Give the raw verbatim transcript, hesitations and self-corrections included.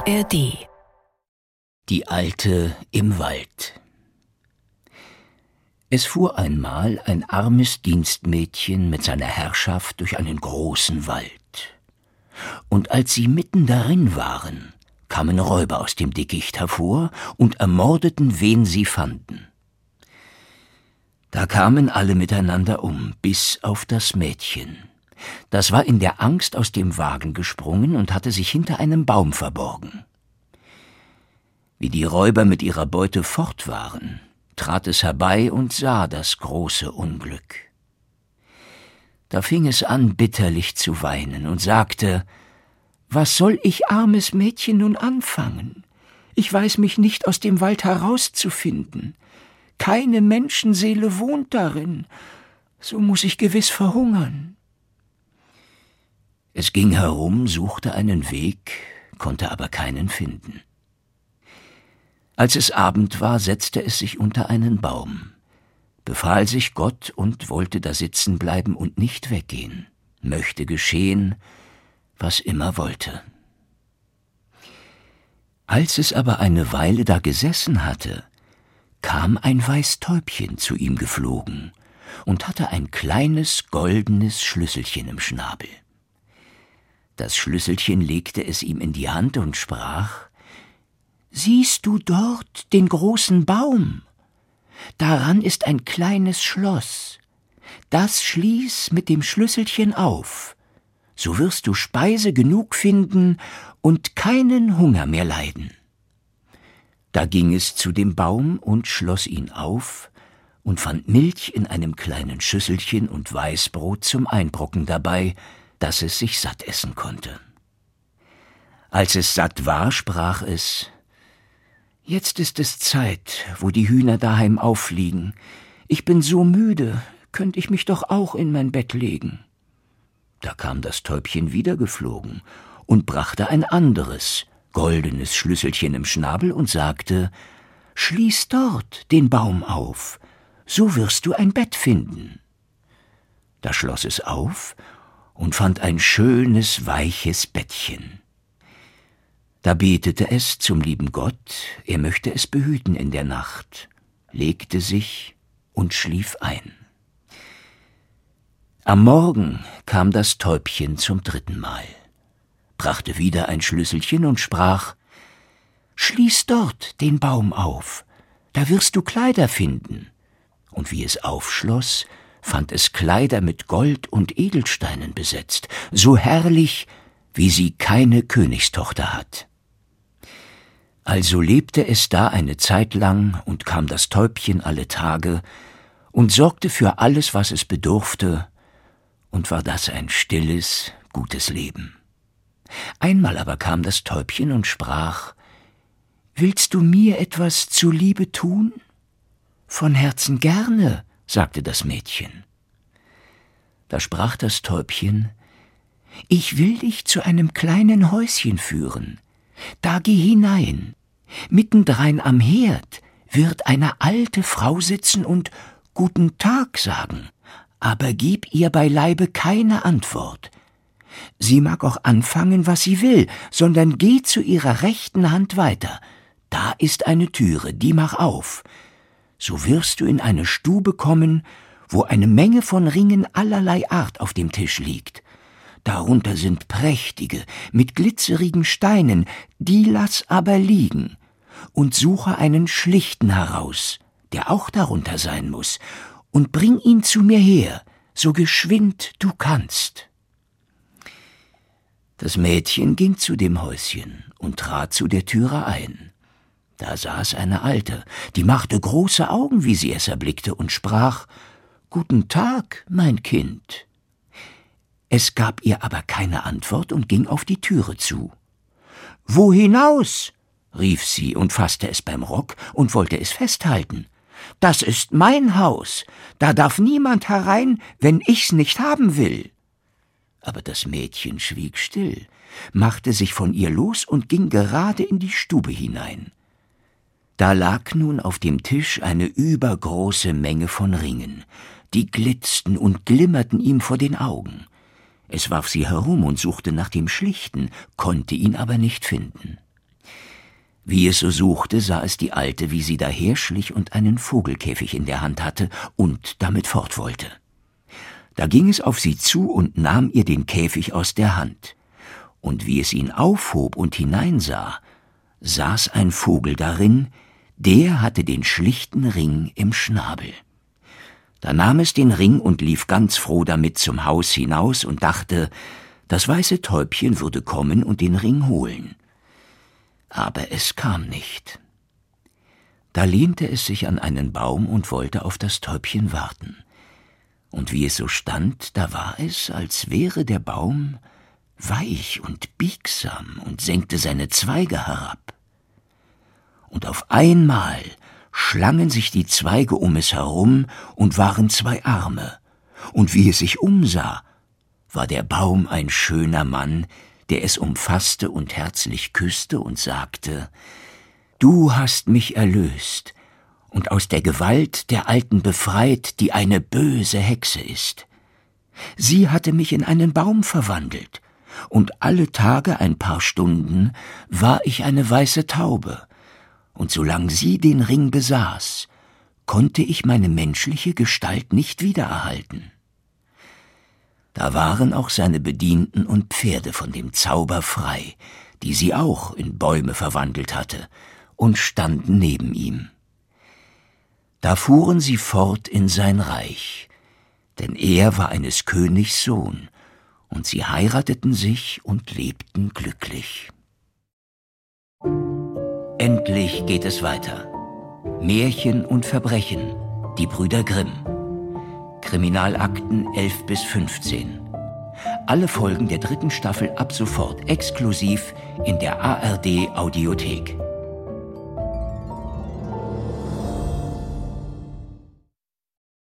R D. Die Alte im Wald. Es fuhr einmal ein armes Dienstmädchen mit seiner Herrschaft durch einen großen Wald. Und als sie mitten darin waren, kamen Räuber aus dem Dickicht hervor und ermordeten, wen sie fanden. Da kamen alle miteinander um, bis auf das Mädchen. Das war in der Angst aus dem Wagen gesprungen und hatte sich hinter einem Baum verborgen. Wie die Räuber mit ihrer Beute fort waren, trat es herbei und sah das große Unglück. Da fing es an, bitterlich zu weinen und sagte: »Was soll ich, armes Mädchen, nun anfangen? Ich weiß mich nicht aus dem Wald herauszufinden. Keine Menschenseele wohnt darin. So muß ich gewiss verhungern.« Es ging herum, suchte einen Weg, konnte aber keinen finden. Als es Abend war, setzte es sich unter einen Baum, befahl sich Gott und wollte da sitzen bleiben und nicht weggehen, möchte geschehen, was immer wollte. Als es aber eine Weile da gesessen hatte, kam ein Weißtäubchen zu ihm geflogen und hatte ein kleines goldenes Schlüsselchen im Schnabel. Das Schlüsselchen legte es ihm in die Hand und sprach: »Siehst du dort den großen Baum? Daran ist ein kleines Schloss. Das schließ mit dem Schlüsselchen auf. So wirst du Speise genug finden und keinen Hunger mehr leiden.« Da ging es zu dem Baum und schloss ihn auf und fand Milch in einem kleinen Schüsselchen und Weißbrot zum Einbrocken dabei, dass es sich satt essen konnte. Als es satt war, sprach es: »Jetzt ist es Zeit, wo die Hühner daheim auffliegen. Ich bin so müde, könnt ich mich doch auch in mein Bett legen.« Da kam das Täubchen wieder geflogen und brachte ein anderes, goldenes Schlüsselchen im Schnabel und sagte: »Schließ dort den Baum auf, so wirst du ein Bett finden.« Da schloss es auf und fand ein schönes, weiches Bettchen. Da betete es zum lieben Gott, er möchte es behüten in der Nacht, legte sich und schlief ein. Am Morgen kam das Täubchen zum dritten Mal, brachte wieder ein Schlüsselchen und sprach: »Schließ dort den Baum auf, da wirst du Kleider finden.« Und wie es aufschloss, fand es Kleider mit Gold und Edelsteinen besetzt, so herrlich, wie sie keine Königstochter hat. Also lebte es da eine Zeit lang und kam das Täubchen alle Tage und sorgte für alles, was es bedurfte, und war das ein stilles, gutes Leben. Einmal aber kam das Täubchen und sprach: »Willst du mir etwas zuliebe tun?« »Von Herzen gerne«, sagte das Mädchen. Da sprach das Täubchen: »Ich will dich zu einem kleinen Häuschen führen. Da geh hinein. Mittendrein am Herd wird eine alte Frau sitzen und »Guten Tag« sagen, aber gib ihr beileibe keine Antwort. Sie mag auch anfangen, was sie will, sondern geh zu ihrer rechten Hand weiter. Da ist eine Türe, die mach auf. So wirst du in eine Stube kommen, wo eine Menge von Ringen allerlei Art auf dem Tisch liegt. Darunter sind prächtige, mit glitzerigen Steinen, die lass aber liegen, und suche einen schlichten heraus, der auch darunter sein muß, und bring ihn zu mir her, so geschwind du kannst.« Das Mädchen ging zu dem Häuschen und trat zu der Türe ein. Da saß eine Alte, die machte große Augen, wie sie es erblickte, und sprach: »Guten Tag, mein Kind.« Es gab ihr aber keine Antwort und ging auf die Türe zu. »Wo hinaus?« rief sie und faßte es beim Rock und wollte es festhalten. »Das ist mein Haus, da darf niemand herein, wenn ich's nicht haben will.« Aber das Mädchen schwieg still, machte sich von ihr los und ging gerade in die Stube hinein. Da lag nun auf dem Tisch eine übergroße Menge von Ringen, die glitzten und glimmerten ihm vor den Augen. Es warf sie herum und suchte nach dem Schlichten, konnte ihn aber nicht finden. Wie es so suchte, sah es die Alte, wie sie daherschlich und einen Vogelkäfig in der Hand hatte und damit fort wollte. Da ging es auf sie zu und nahm ihr den Käfig aus der Hand. Und wie es ihn aufhob und hineinsah, saß ein Vogel darin, der hatte den schlichten Ring im Schnabel. Da nahm es den Ring und lief ganz froh damit zum Haus hinaus und dachte, das weiße Täubchen würde kommen und den Ring holen. Aber es kam nicht. Da lehnte es sich an einen Baum und wollte auf das Täubchen warten. Und wie es so stand, da war es, als wäre der Baum weich und biegsam und senkte seine Zweige herab. Und auf einmal schlangen sich die Zweige um es herum und waren zwei Arme. Und wie es sich umsah, war der Baum ein schöner Mann, der es umfasste und herzlich küsste und sagte, »Du hast mich erlöst und aus der Gewalt der Alten befreit, die eine böse Hexe ist. Sie hatte mich in einen Baum verwandelt, und alle Tage ein paar Stunden war ich eine weiße Taube, und solange sie den Ring besaß, konnte ich meine menschliche Gestalt nicht wiedererhalten.« Da waren auch seine Bedienten und Pferde von dem Zauber frei, die sie auch in Bäume verwandelt hatte, und standen neben ihm. Da fuhren sie fort in sein Reich, denn er war eines Königs Sohn, und sie heirateten sich und lebten glücklich. Endlich geht es weiter. Märchen und Verbrechen, die Brüder Grimm. Kriminalakten elf bis fünfzehn. Alle Folgen der dritten Staffel ab sofort exklusiv in der A R D Audiothek.